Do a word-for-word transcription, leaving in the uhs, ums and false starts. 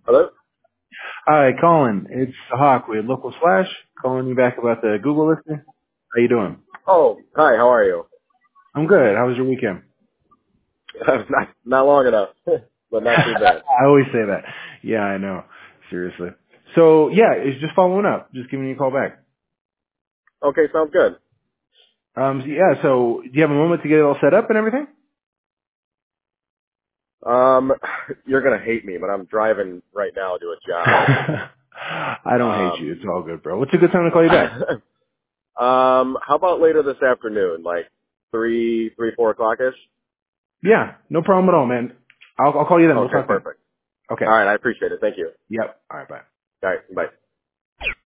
Hello? Hi, Colin. It's Hawk with Local Slash. Calling you back about the Google listing. How you doing? Oh, hi, how are you? I'm good. How was your weekend? not, not long enough, but not too bad. I always say that. Yeah, I know. Seriously. So, yeah, it's just following up. Just giving you a call back. Okay, sounds good. Um, so, yeah, so do you have a moment to get it all set up and everything? Um, you're gonna hate me, but I'm driving right now to a job. I don't hate you. Um, It's all good, bro. What's a good time to call you back? um, how about later this afternoon, like three, three, four o'clock-ish? Yeah, no problem at all, man. I'll, I'll call you then. We'll Okay, talk then. perfect. Okay. All right, I appreciate it. Thank you. Yep. All right, bye. All right, bye.